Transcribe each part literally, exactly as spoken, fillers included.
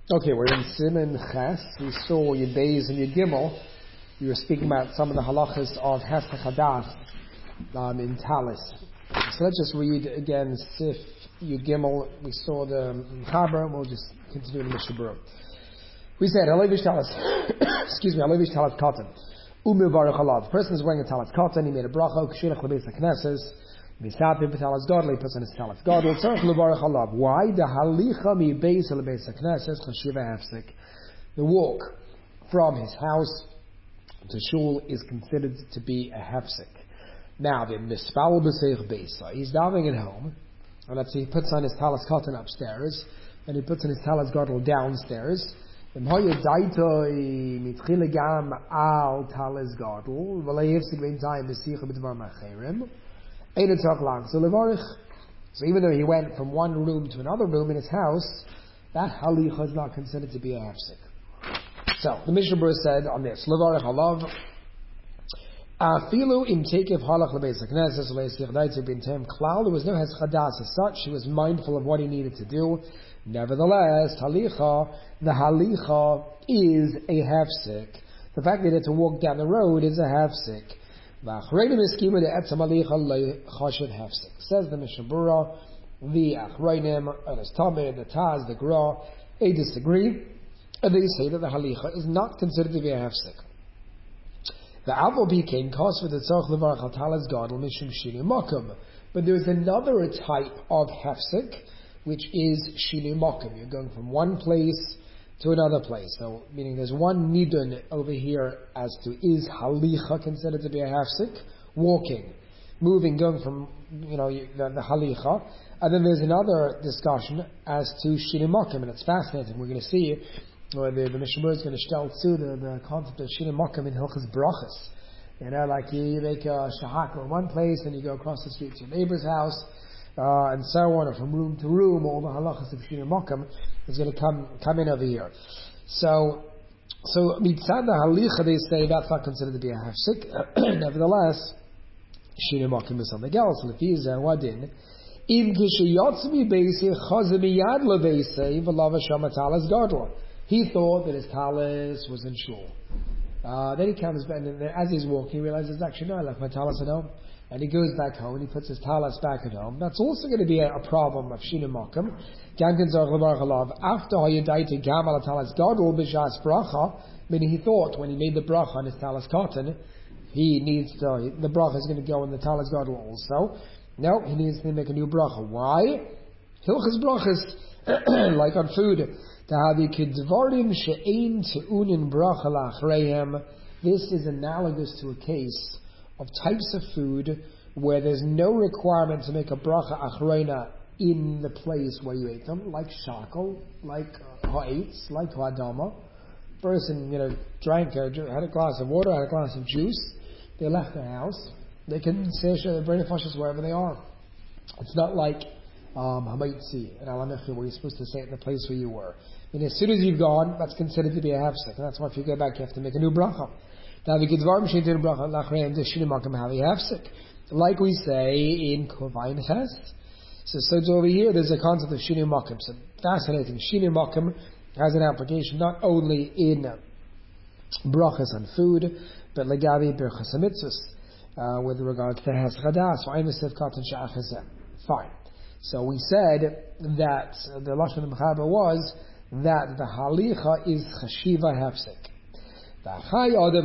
Okay, we're in Siman Ches. We saw Yud Beis and Yud Gimel. We were speaking about some of the halachas of Hefsek Hadas um, in Talis. So let's just read again Sif Yud Gimel. We saw the Chaber, and we'll just continue in the Mishnah Berurah. We said, Alevish Talis, excuse me, Alevish Talis Katan. Umu Baruch Halav. The person is wearing a Talis Katan, he made a bracha, Kshilach Lebeis HaKnesses. Misapim Talis Gadol, he puts on his Talis Gadol. Tzarech Levarach Halav. Why? The Halicha Mi Beis Lebeis HaKnesses Chashiva Hefsek. The walk from his house to shul is considered to be a hefsek. Now, the Mispal B'Seich Beisa, he's davening at home, and let's see, he puts on his Talis Katan upstairs, and he puts on his Talis Gadol downstairs. Im hoye daitoi mitchile gam al Talis Gadol, v'lei hefsek vein tayim b'sicha b'dvar macherim. So even though he went from one room to another room in his house, that halicha is not considered to be a hefsek. So the Mishnah Berurah said on this, Levarich halav, afilu im tekev halach lebeis haknesses leisich daitze bintem klal. There was no heschadas as such. He was mindful of what he needed to do. Nevertheless, halicha, the halicha is a hefsek. The fact that he had to walk down the road is a hefsek. Says the Mishnah Berurah, the Achrayim, the Tamid, the Taz, the Gra, they disagree, and they say that the Halicha is not considered to be a hefsek. The Aval became cost for the Tzarech Levarach Talis Gadol Mishum Shinu Makom, but there is another type of hefsek, which is Shinu Makom. You're going from one place to another place. So, meaning there's one nidun over here as to is halicha considered to be a hefsek? Walking, moving, going from, you know, the, the halicha. And then there's another discussion as to shinimakim, and it's fascinating. We're going to see, or the, the Mishnah Berurah is going to tell too the, the concept of shinimakim in Hilchas Brachas. You know, like you, you make a shahaka in one place, and you go across the street to your neighbor's house, Uh, and so on, or from room to room, all the halachas of Shinu Makom is going to come come in over here. So, so mitzad the halicha, they say that's not considered to be a hefsek. Nevertheless, Shinu Makom is something else. Lefiza wadin im kishayotzmi beisi chazmi yad leveisei v'lava shama talis gadol. He thought that his talis was in shul. Uh, then he comes back, and as he's walking, he realizes actually no, I left my talis at home. And he goes back home and he puts his talis back at home. That's also going to be a, a problem of Shinu Makom. After Hayadaita Gamal Talis Gadol B'Shas Bracha, meaning he thought when he made the bracha on his Talis Katan, he needs to, the bracha is going to go in the Talis Gadol also. No, he needs to make a new bracha. Why? Hilchas brachas, like on food, this is analogous to a case of types of food where there's no requirement to make a bracha achrayna in the place where you ate them, like shakel, like ha'etz, like ha'adama. Person, you know, drank, uh, had a glass of water, had a glass of juice, they left their house, they can say their brain flushes wherever they are. It's not like ha'maitzi and alamechi where you're supposed to say it in the place where you were. And as soon as you've gone, that's considered to be a hefsek, and that's why if you go back you have to make a new bracha. Like we say in Kovain Ches. So, so over here there's a concept of Shinu Makom. So fascinating. Shinu Makom has an application not only in brachas on food, but legavi berachas mitzvos, uh, with regard to Hes Chadas. Fine. So we said that the lashon of the Mechaber was that the halicha is chashiva hefsek. Meaning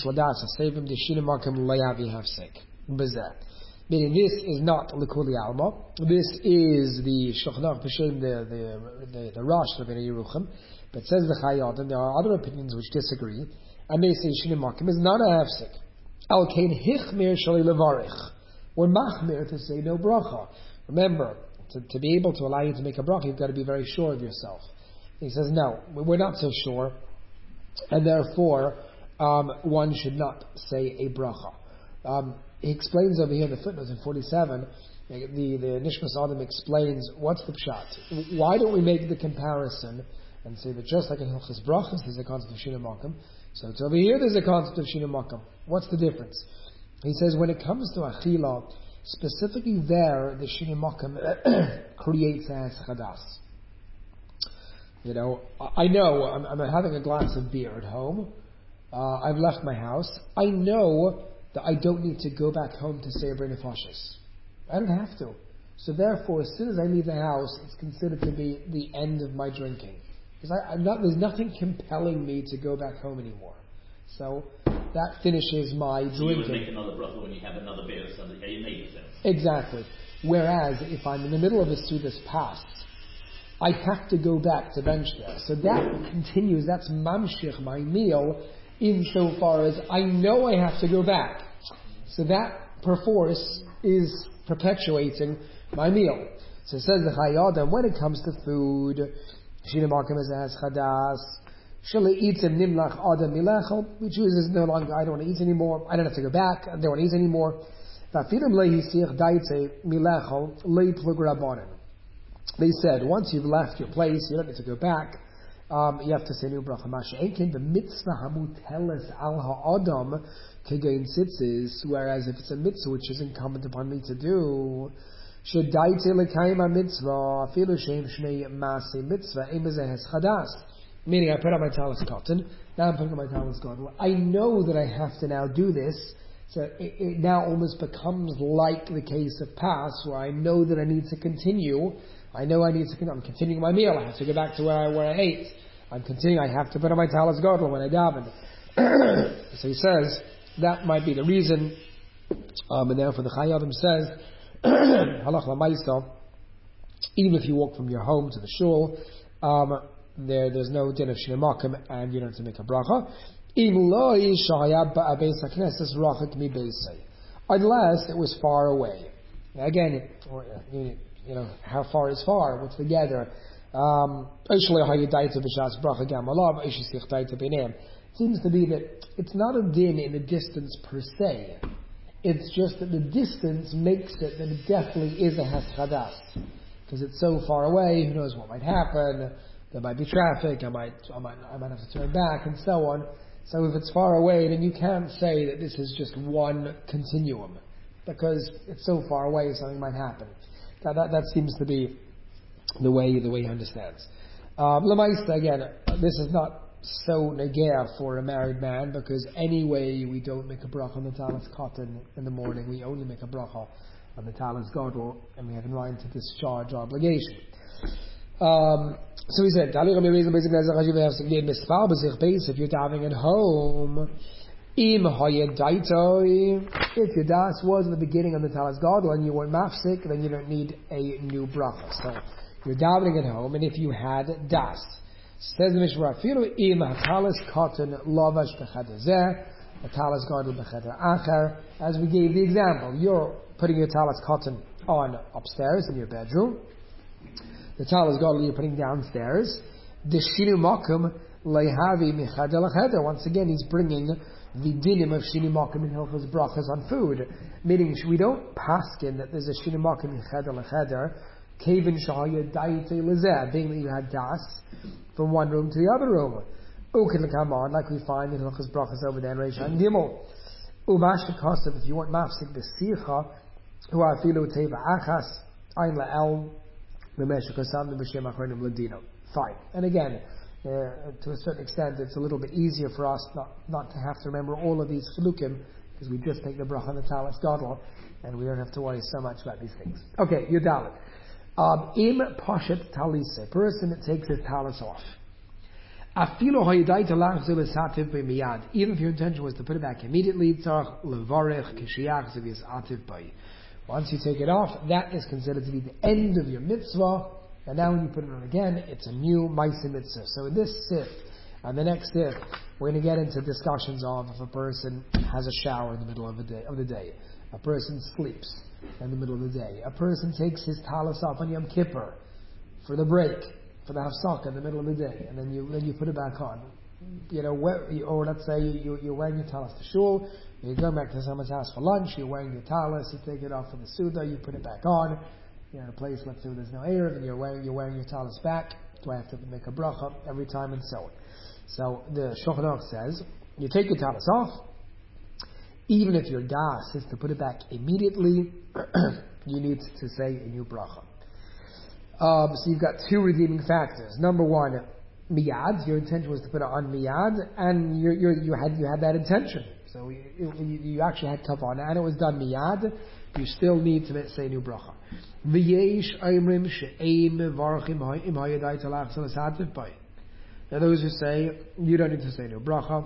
this is not Likuli Alma. This is the Shulchan Aruch B'Shem, the the the, the Rosh of Yerucham. But says the Chai Adam, there are other opinions which disagree, and they say Shinu Makom is not a hefsek. Al Kain Hichmir Shali Levarich. We're machmir to say no bracha. Remember, to, to be able to allow you to make a bracha, you've got to be very sure of yourself. He says no, we're not so sure. And therefore, um, one should not say a bracha. Um, he explains over here in the footnotes in forty-seven, the, the Nishmas Adam explains what's the pshat. Why don't we make the comparison and say that just like in Hilchas Brachas there's a concept of Shinu Makom, so it's over here there's a concept of Shinu Makom. What's the difference? He says when it comes to Achila, specifically there, the Shinu Makom creates a Chadas. You know, I know I'm, I'm having a glass of beer at home. Uh, I've left my house. I know that I don't need to go back home to say a B'nai Nefashos. I don't have to. So therefore, as soon as I leave the house, it's considered to be the end of my drinking. Because I, I'm not, there's nothing compelling me to go back home anymore. So that finishes my so drinking. You would make another bracha when you have another beer, so that you make it. Exactly. Whereas if I'm in the middle of a Sudas pass, I have to go back to bench there. So that continues, that's mamshich, my meal, insofar as I know I have to go back. So that perforce is perpetuating my meal. So it says the Chayei Adam, when it comes to food, Shinamarkim has chadas, Shali eats him nimlach adam milechel, we choose is no longer, I don't want to eat anymore, I don't have to go back, I don't want to eat anymore. They said, once you've left your place, you don't need to go back. Um, you have to say new bracha. Masha'enkin, the mitzvah hamuteles al ha'adam kegain tzitzis, whereas if it's a mitzvah which is incumbent upon me to do, shedaite lekayim mitzvah, afilu shem shnei masi mitzvah, em bezehes chadas. Meaning, I put on my talis cotton, now I'm putting on my talis cotton. I know that I have to now do this. So it, it now almost becomes like the case of Pas, where I know that I need to continue. I know I need to. I'm continuing my meal. I have to go back to where I where I ate. I'm continuing. I have to put on my talis gadol when I daven. So he says that might be the reason. Um, and therefore the Chayei Adam says, halach lamaisa, even if you walk from your home to the shul, um, there there's no din of shnei and you don't have to make a bracha. Unless it was far away. Again, you know, how far is far? What's together? Um, it seems to be that it's not a din in the distance per se. It's just that the distance makes it that it definitely is a haschadas. Because it's so far away, who knows what might happen? There might be traffic, I might, I might, I might have to turn back, and so on. So if it's far away, then you can't say that this is just one continuum, because it's so far away, something might happen. That that, that seems to be the way the way he understands. Um, Lamaista, again, this is not so negea for a married man, because anyway we don't make a bracha on the talis cotton in the morning. We only make a bracha on the talis gadol, and we have in mind to discharge our obligation. Um, so he said, if you're diving at home, if your das was in the beginning of the talis gadol and you weren't mafsik, then you don't need a new bracha. So you're diving at home, and if you had das, says the Mishra, im talis cotton lavash b'cheder a talis gadol b'cheder acher, as we gave the example, you're putting your talis cotton on upstairs in your bedroom. The talis gadol you're putting downstairs. The shinu makom lehavi michad l'cheder. Once again, he's bringing the dinim of shinu makom in hilchos brachas on food, meaning we don't paskin that there's a shinu makom michad l'cheder. Kevin shahaya daite lezeh, being that you had das from one room to the other room. Ukin l'kamad, like we find in hilchos brachas over there in Reish and Gimel. Umash l'kasav, if you want mafsik b'sicha, hu afilu teva achas ein la'el. Fine. And again, uh, to a certain extent, it's a little bit easier for us not, not to have to remember all of these chilukim, because we just take the bracha on the talis gadol, and we don't have to worry so much about these things. Okay, Yudalit. Um, Im pashet talis, a person that takes his talis off. Even if your intention was to put it back immediately, once you take it off, that is considered to be the end of your mitzvah. And now when you put it on again, it's a new ma'aseh mitzvah. So in this sif, and the next sif, we're going to get into discussions of if a person has a shower in the middle of the day, of the day. A person sleeps in the middle of the day. A person takes his talis off on Yom Kippur for the break, for the hafsaka in the middle of the day, and then you then you put it back on. You know, where, or let's say you, you're wearing your talis to shul, you go back to someone's house for lunch, you're wearing your talis, you take it off for the suda, you put it back on. You're in a place, let's say, where there's no erev, and you're wearing, you're wearing your talis back. Do I have to make a bracha every time, and so on? So the Shulchan Aruch says, you take your talis off, even if your das is to put it back immediately, you need to say a new bracha. Um, so you've got two redeeming factors. Number one, miyad. Your intention was to put it on miyad, and you you you had you had that intention. So you, you, you actually had kavana, and it was done miyad. You still need to say new bracha. V'yesh aimrim she'eim varchim im hayadai talach zelasativ bay. Now those who say you don't need to say new bracha,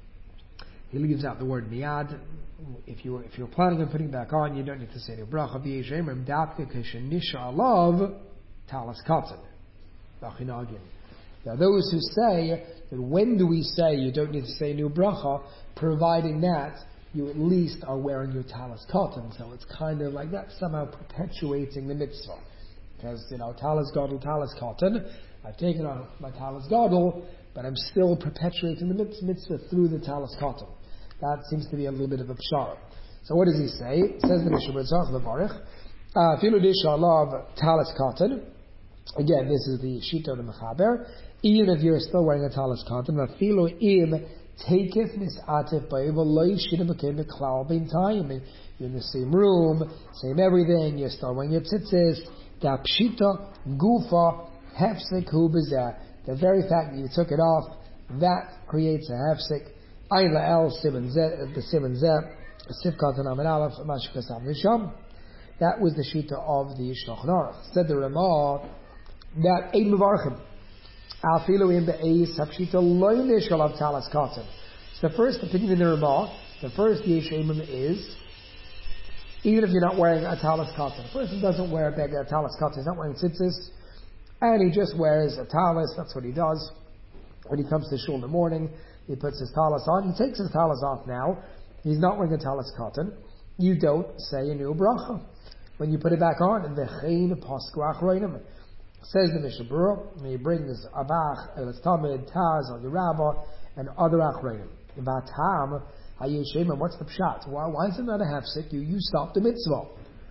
he leaves out the word miyad. If you if you're planning on putting it back on, you don't need to say new bracha. V'yesh aimrim dafke keshenisha alav talas katan. V'achinagim. Now those who say that when do we say you don't need to say new bracha, providing that you at least are wearing your talis cotton, so it's kind of like that, somehow perpetuating the mitzvah. Because, you know, talis gadol, talis cotton, I've taken off my talis gadol, but I'm still perpetuating the mitzvah through the talis cotton. That seems to be a little bit of a pshara. So what does he say? It says the Mishnah B'Tzach Levarich, Filu Disha Alav talis cotton. Again, this is the Shita of the Mechaber. Even if you're still wearing a talis cotton, Filu Im Taketh misatif ba'eva loy shina became a cloud in time. You're in the same room, same everything. You're still wearing your tzitzis. Da pshita gufa hefsek hu b'zeh. The very fact that you took it off, that creates a hefsek. Ayin la'el siman zeh, the siman zeh, sifkat and amin aleph, mashkasav nisham. That was the shita of the Shulchan Aruch. Said the Ramah that ein mevarchim. Afilu in the eis hapshita loy nishalav talas cotton. So the first opinion in the Ramah, the first yesh emim is, even if you're not wearing a talis cotton, a person doesn't wear a bag of talis cotton, he's not wearing tzitzis, and he just wears a talis, that's what he does. When he comes to shul in the morning, he puts his talis on, he takes his talis off now, he's not wearing a talis cotton, you don't say a new bracha. When you put it back on, in the chein pasku achroinim, says the Mishnah Berurah, and he brings Abach, El Tamid, Taz, Al Yerabah, and other achroinim. Vatam, Hayeshem, what's the pshat? Why, why is it not a hefsek? You, you stop the mitzvah.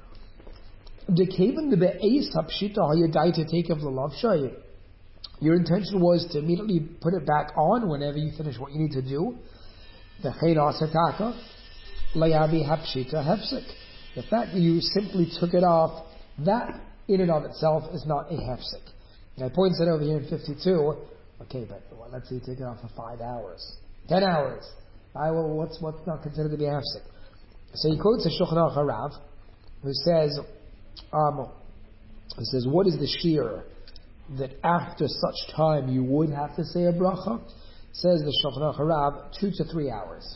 Dekaven the be'eis hapshita hayadai to take of the love shay. Your intention was to immediately put it back on whenever you finish what you need to do. The chein asataka, layavi hapshita hefsek. The fact that you simply took it off, that in and of itself is not a hefsek. And I points it over here in fifty-two. Okay, but well, let's say you take it off for five hours, ten hours. I will. What's what's not considered to be a hefsek? So he quotes a Shulchan Aruch Harav, who says, um, he says, what is the shear that after such time you would have to say a bracha? Says the Shulchan Aruch Harav, two to three hours.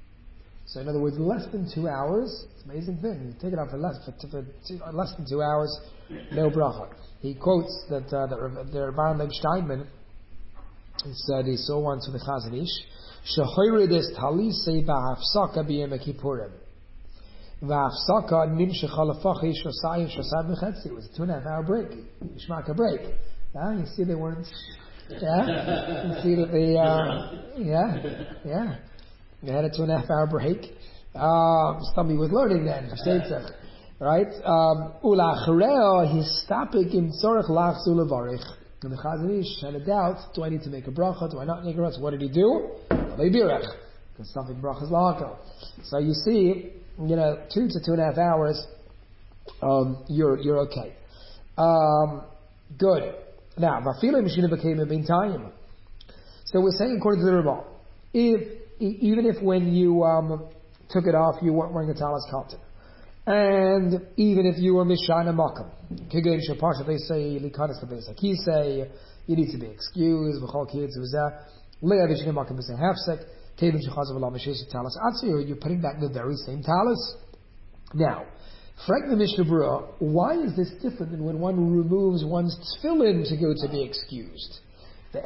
So in other words, less than two hours, it's an amazing thing. You take it off for less, for, for two, less than two hours, no bracha. He quotes that uh, the, the Rabban Leib Steinman, he said he saw once with the Chazon Ish, Shehoiridis talisei ba'afsaka b'yem kippurim. Va'afsaka nimshecha lefachi shosayim shosayim v'chetzi. It was a two and a half hour break. Yishmak a break. Yeah, you see they weren't, yeah? You see that they, uh, yeah, yeah. They had a two and a half hour break. Uh, somebody was learning then. Right? Ulachreo histapik im tzorich lachzu levarich. And the Chazon Ish had a doubt: do I need to make a bracha? Do I not make a bracha? So what did he do? Leibirach, because something brachas lahakal. So you see, you know, two to two and a half hours, um, you're you're okay. Um, good. Now, vafilu mishina became a bintayim. So we're saying according to the Ramah, if even if when you um, took it off, you weren't wearing a talis cotton. And even if you were mishana makam, kegen shapasha, they say, likanis lebezak, he say, you need to be excused, v'chol kietz v'zeh, le'ah v'shina makam v'zeh hafsek, kegen shechazav v'lam v'shesh talis atzi, you're putting back the very same talis. Now, Frank the Mishnah Berurah, why is this different than when one removes one's tefillin to go to be excused? The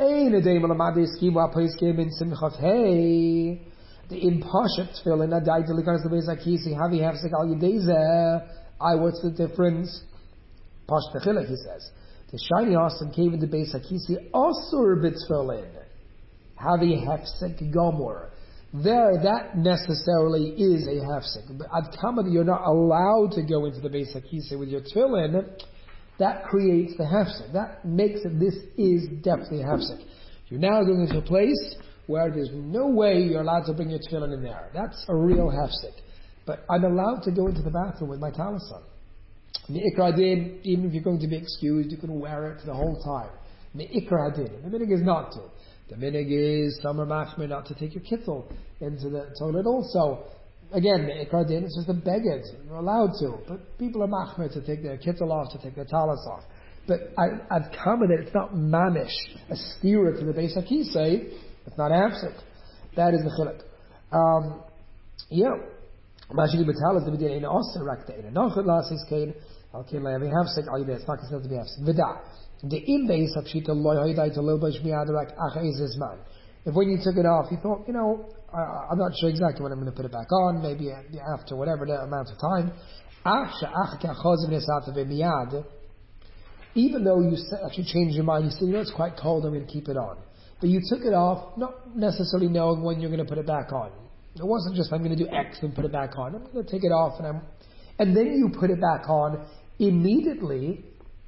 impashat tefillin adai to likanis lebezakisi havi hefsek al yedezeh. I what's the difference? Pash techilek, he says. The shiny awesome cave in the bezakisi asur b'tefillin havi hefsek gomor. There, that necessarily is a hefsek. But ad kama you're not allowed to go into the bezakisi with your tefillin, that creates the hefsek. That makes it, this is definitely a hefsek. You're now going into a place where there's no way you're allowed to bring your tefillin in there. That's a real hefsek. But I'm allowed to go into the bathroom with my talis on. Me'ikra din, even if you're going to be excused, you can wear it the whole time. Me'ikra din. The minig is not to. The minig is some are machmir not to take your kittel into the toilet also. Again, me'ikra din, it's just a beged. You're allowed to. But people are machmir to take their kittel off, to take their talis off. But I've commented, it's not mamish, a stira to the Beis HaKisei, it's not hafsik. That is the chilek. Um, yeah. Mashili b'talis the b'din ein oser rakta ein nochad lasis kain al kain le'avi hafsik al yidei. It's not considered to be hafsik. V'da. The im Beis HaPshita loy hoydai to lobash miyad rak ach eizes man. If when you took it off, you thought, you know, uh, I'm not sure exactly when I'm going to put it back on, maybe after whatever the amount of time. Ach she'ach ka'chozim nesata v'miyad. Even though you actually changed your mind, you said, you know, it's quite cold, I'm going to keep it on. But you took it off, not necessarily knowing when you're going to put it back on. It wasn't just, I'm going to do X and put it back on. I'm going to take it off, and I'm, and then you put it back on immediately.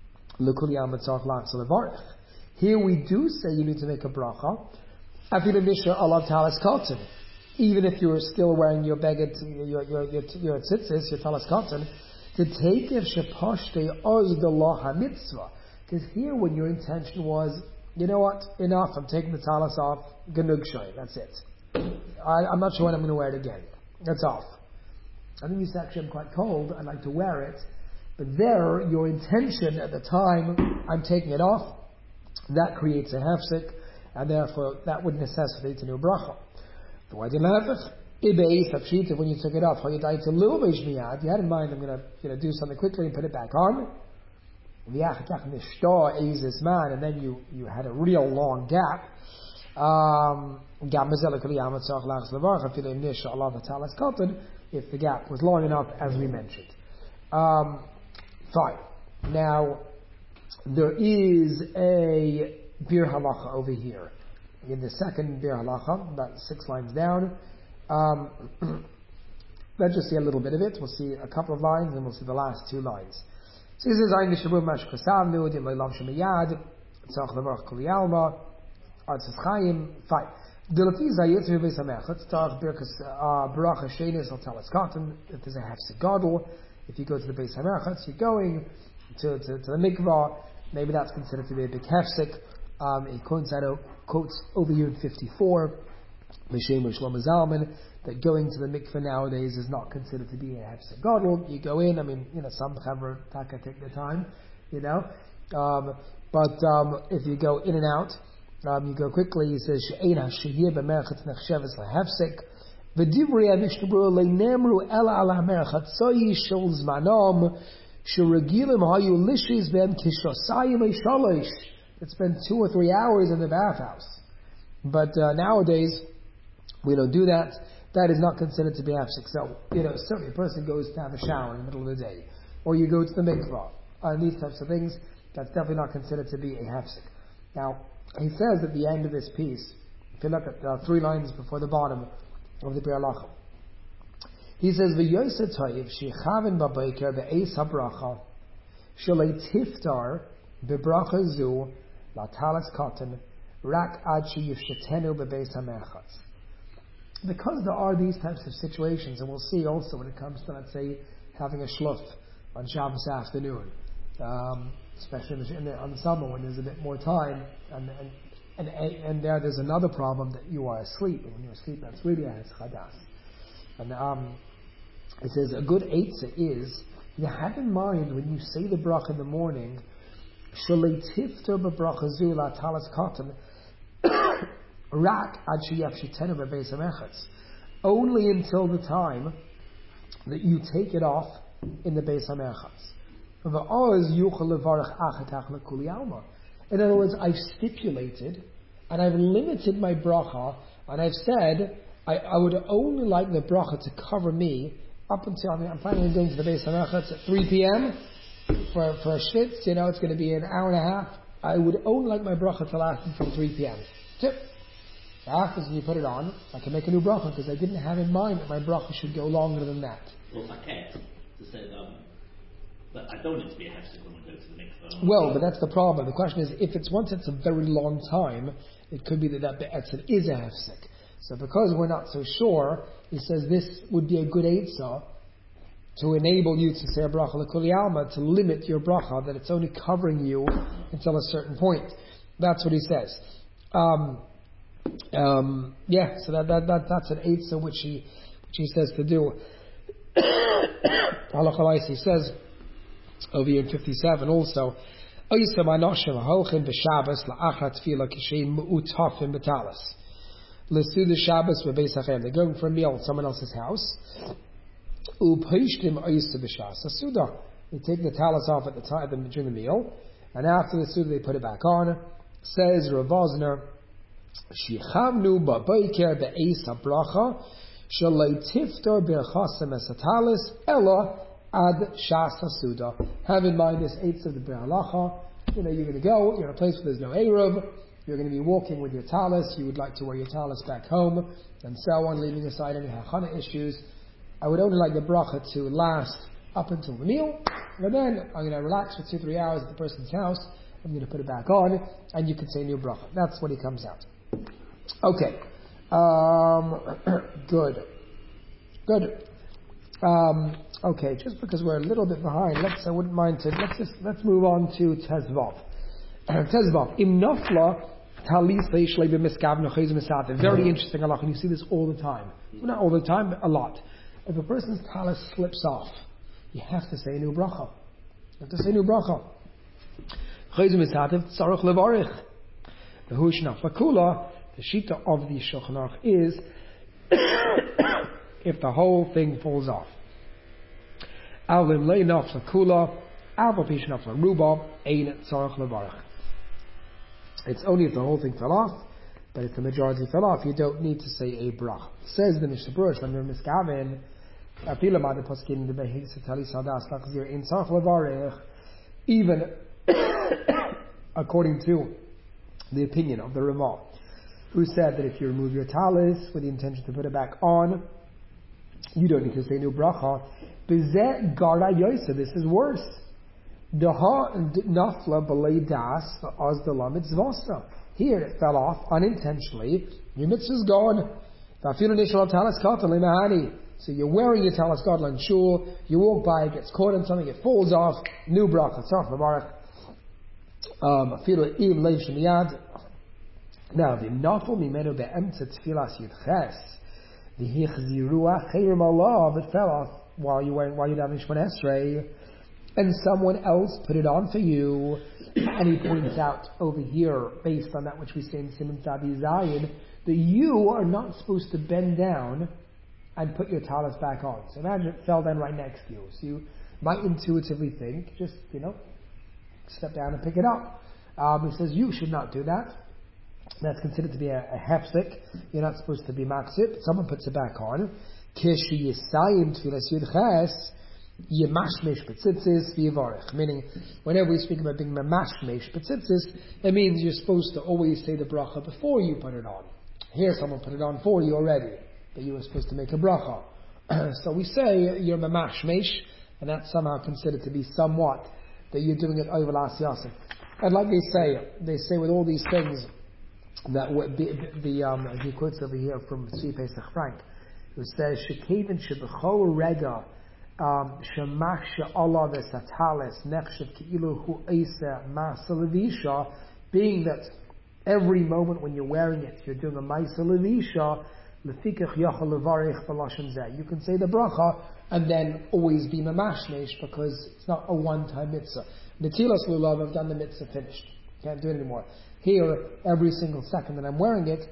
Here we do say you need to make a bracha. Even if you're still wearing your beged, your, your, your, your tzitzis, your talis cotton, to take if shepashte oz the law mitzvah. Because here when your intention was, you know what, enough, I'm taking the talis off, genug shoy, that's it. I, I'm not sure when I'm going to wear it again. That's off. I think you say, actually, I'm quite cold, I'd like to wear it. But there, your intention at the time, I'm taking it off, that creates a hefsek, and therefore that would necessitate a new bracha. The why didn't have it? When you took it off, you had in mind, I'm going to you know, do something quickly and put it back on. And then you, you had a real long gap. Um, if the gap was long enough, as we mentioned. Um, fine. Now, there is a bir halacha over here. In the second bir halacha, about six lines down. Um, let's just see a little bit of it. We'll see a couple of lines, and we'll see the last two lines. So this is Ein Mishabur Mash Kasavnu, Dim Leilam Shemiyad, Tzach Levarach Kuli Alma, Artzis Chaim. Fine. Dilati Zayit Beis HaMechatz, Tzach Birkas Baracha Shenis Al Talis Cotton. If there's a hefsek gadol, if you go to the Beis HaMechatz, you're going to, to, to the mikvah. Maybe that's considered to be a big hefsek. Um, he quotes, quotes over here in fifty-four. Mishem Shlomo Zalman, that going to the mikveh nowadays is not considered to be a hefsek gadol. You go in, I mean, you know, some chaver taka take their time, you know, um, but um, if you go in and out, um, you go quickly. He says she'ena shehir b'merchatz nechsheves lahefsek v'divrei Mishnah leinemru ela ala merchatz soyi shel zmanom sheregilim hayu lishis ben kishosayim eishalosh. It's been two or three hours in the bathhouse, but uh, nowadays we don't do that. That is not considered to be hefsek. So, you know, certainly a person goes to have a shower in the middle of the day, or you go to the mikvah, and these types of things, that's definitely not considered to be a hefsek. Now, he says at the end of this piece, if you look at uh, three lines before the bottom of the Bir Halacha, he says, "V'yoseh toiv shechaven b'boker be'eis habracha shalei tiftar bebracha zu latalas katan rak ad sheyifshetenu bebeis hamerchatz." Because there are these types of situations, and we'll see also when it comes to, let's say, having a shluf on Shabbos afternoon, um, especially in the, on the summer when there's a bit more time, and and, and and there there's another problem that you are asleep, and when you're asleep, that's really a chadas. And um, it says a good eitzah is, you have in mind when you say the bracha in the morning, shalei tifta b'bracha zu la talas katan, rak ad sheyafshitenu bebeis hamechatz, only until the time that you take it off in the beis hamechatz. In other words, I've stipulated and I've limited my bracha, and I've said I, I would only like the bracha to cover me up until, I mean, I'm planning on going to the beis hamechatz at three p.m. for for a shitz. You know, it's going to be an hour and a half. I would only like my bracha to last until three p.m. Tip. After you put it on, I can make a new bracha because I didn't have in mind that my bracha should go longer than that. Well, I can't to say um, but I don't need to be a hefsek when we go to the mikvah. Well, but that's the problem. The question is, if it's once it's a very long time, it could be that that be'etzet is a hefsek. So because we're not so sure, he says this would be a good eitzah to enable you to say a bracha l'kuli alma, to limit your bracha, that it's only covering you until a certain point. That's what he says. Um, um, yeah, so that, that, that that's an eitzah which he which he says to do. Halachah he says over here in fifty-seven also. Oisam anoshim ha'olchim b'Shabbos la'achar tefillah kishein mu'utafim b'talis. L'su the Shabbos v'beis hachem. They're going for a meal at someone else's house. U'peishtim oisam b'shas ha'sudah. They take the talis off at the time during the meal, and after the sudah they put it back on. Says Rav Vosner, Shichavnu ba'boiker be'eis ha'bracha shalei tiftar b'chasem esatalis ella ad shas hasuda. Have in mind this eighth of the Halacha. You know, you're going to go, you're in a place where there's no Eruv, you're going to be walking with your talis, you would like to wear your talis back home, and so on, leaving aside any hachana issues. I would only like the bracha to last up until the meal, and then I'm going to relax for two, three hours at the person's house, I'm going to put it back on, and you can say new bracha. That's when it comes out. Okay. Um, good. Good. Um, okay, just because we're a little bit behind, let's, I wouldn't mind to, let's just, let's move on to Tezvav. Tezvav. Im nofla talis leishlei b'miskav nechayz misate. Very interesting halacha, and you see this all the time. Well, not all the time, but a lot. If a person's talis slips off, you have to say a new bracha. You have to say a new bracha. Chayz misate tzarech levarich. The hushna fakula, the shita of the Shulchan Aruch is if the whole thing falls off. Avlim lei nafla kula, avol pish nafla ruba, ein tzarech levarich. It's only if the whole thing fell off, but if the majority fell off, you don't need to say a brach. Says the Mishnah Berurah, when you're miskaven, afilamad the poskin the behig setali sadas lachzir ein tzarech levarich, even according to the opinion of the Ramah, who said that if you remove your talis with the intention to put it back on, you don't need to say new bracha. Bizeh gara yosa. This is worse. Daha nafla b'lei das v'az the lamed zvasa. Here it fell off unintentionally. Your mitzvah is gone. V'afilu nishal talis katan le'mahani. So you're wearing your talis gadol and shul. You walk by, it gets caught on something, it falls off. New bracha. Tzarech levarich. Afilu im leiv shemiyad. Now the nafel mimenu be'emtza tfilas yudches. The hichzirua chayrim alav, it fell off while you were while you're down in Shemon Esrei, and someone else put it on for you. And he points out over here, based on that which we say in Siman Tabi Zayin, that you are not supposed to bend down and put your talis back on. So imagine it fell down right next to you. So you might intuitively think, just you know, step down and pick it up. Um, he says you should not do that. That's considered to be a, a hefsek. You're not supposed to be maksib. Someone puts it back on. Kishi yisayim tfilas yudches yemashmesh betzitzis v'yivarech. Meaning, whenever we speak about being memashmesh betzitzis, it means you're supposed to always say the bracha before you put it on. Here, someone put it on for you already, but you were supposed to make a bracha. So we say you're memashmesh, and that's somehow considered to be somewhat that you're doing it over las yasim. And like they say, they say with all these things, that the, the um, he quotes over here from Tzvi Pesach Frank, who says shekevin shebechol rega shemach she'ala v'satalis nechshav keilu hu eisa ma'aseh levisha, being that every moment when you're wearing it you're doing a ma'aseh levisha, lefikach yachol levarich b'lashon zeh. You can say the bracha and then always be mamashmesh because it's not a one-time mitzvah. Netilas lulav, I've done the mitzvah, finished. Can't do it anymore. Here, every single second that I'm wearing it,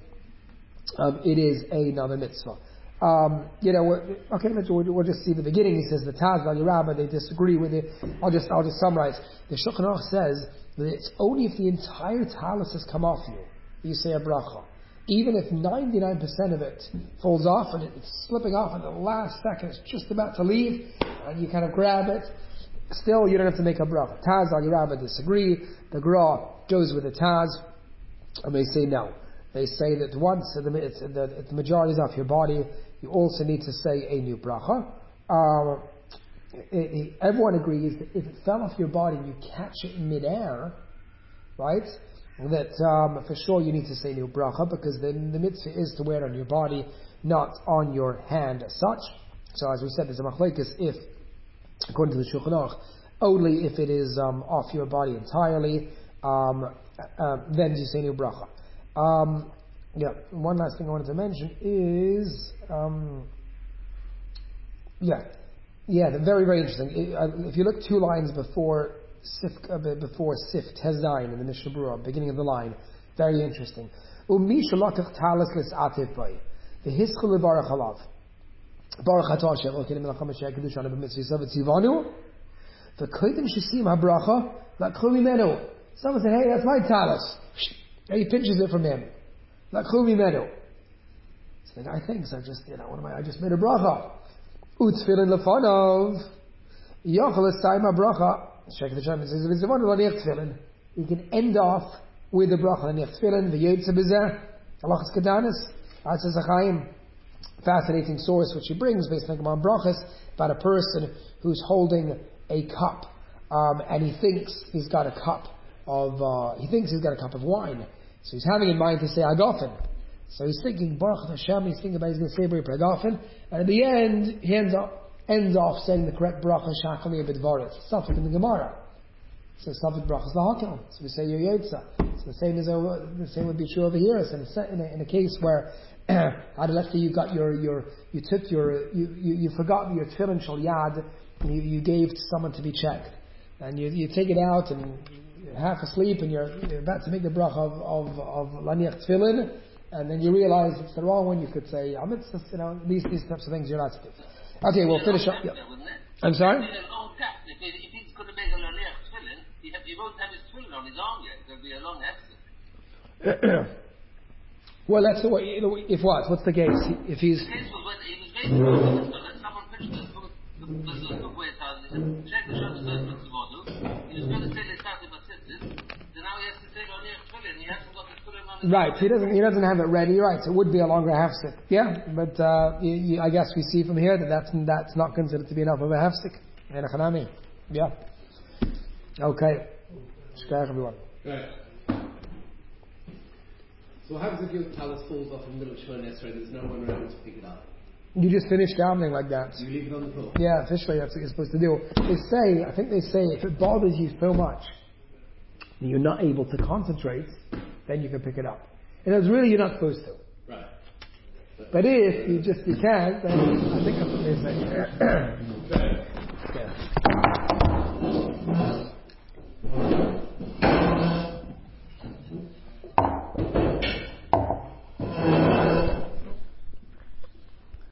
um, it is another mitzvah. Um, you know, okay, let's, we'll, we'll just see the beginning. He says the Taz al Yerabah, they disagree with it. I'll just, I'll just summarize. The Shulchan Aruch says that it's only if the entire talis has come off you, you say a bracha. Even if ninety-nine percent of it falls off and it's slipping off in the last second, it's just about to leave, and you kind of grab it, still you don't have to make a bracha. Taz al Yerabah disagree. The Gra goes with the Taz, and they say no. They say that once the, it's, the, the majority is off your body, you also need to say a new bracha. Um, it, it, everyone agrees that if it fell off your body and you catch it in midair, right, that um, for sure you need to say new bracha, because the, the mitzvah is to wear it on your body, not on your hand as such. So as we said, there's a machlekes if according to the Shulchan Aruch. Only if it is um, off your body entirely, um, uh, then you say new bracha. Um, yeah, one last thing I wanted to mention is, um, yeah, yeah, very, very interesting. If you look two lines before Sif, uh, before Sif Tezayin in the Mishnah Berurah, beginning of the line, very interesting. Umi shalakach talis lis'ativ bay, v'hischul levarach alav, baruch atah Hashem Elokeinu melech haMashiach kedushanu b'mitzvah v'tzivanu, v'kodim shesim habracha lakchu mimenu. Someone said, hey, that's my talis. And he pinches it from him. Lakchu mimenu. So the guy thinks, I just, you know, what am I? I just made a bracha. U'tfilin lefanov, yochel esayim habracha. Shek the Shem says, if it's the one l'niach tefillin, you can end off with the bracha l'niach tefillin, v'yotze b'zeh, halachas kedanis, Atzes HaChaim, fascinating source which he brings based on Gemara Brachas about a person who's holding a cup, um, and he thinks he's got a cup of, uh, he thinks he's got a cup of wine, so he's having in mind to say Agafen. So he's thinking Baruch Hashem, he's thinking about he's going to say B'rei Agafen, and at the end he ends up ends off saying the correct bracha shachali b'dvaris. Suffolk in the Gemara. So Suffolk brachas lahakil. So we say your yotza. So the same is over, the same would be true over here. So in a, in a case where, let's say you got your your you took your you you, you forgot your tefillin shel yad, and you, you gave to someone to be checked, and you you take it out and you're half asleep and you're, you're about to make the bracha of of, of laniach tefillin, and then you realize it's the wrong one. You could say amitzvah, you know, these these types of things you're not to do. Okay, we'll finish up. Yeah. I'm sorry? If he's going to make a laniach tefillin, he won't have his tefillin on his arm yet. There'll be a long hefsek. Well, that's the way. If what? What's the case? If he's. The case was when he was making the tefillin, someone pitched the the way it sounds. He said, check the shot the first one to model. He was going to say let's start with assistant. So now he has to say laniach tefillin. He hasn't got his tefillin on his Right, he doesn't. He doesn't have it ready. You're right. So it would be a longer hefsek. Yeah, but uh, you, you, I guess we see from here that that's that's not considered to be enough of a hefsek. Yeah. Okay. Shkach everyone. Right. So what happens if your talus falls off in the middle of Shemona Esrei? There's no one around to pick it up. You just finish davening like that. You leave it on the floor. Yeah, officially that's what you're supposed to do. They say, I think they say, if it bothers you so much, you're not able to concentrate, then you can pick it up. And it's really you're not supposed to. Right. But if you just you can't, then I think that's what they say.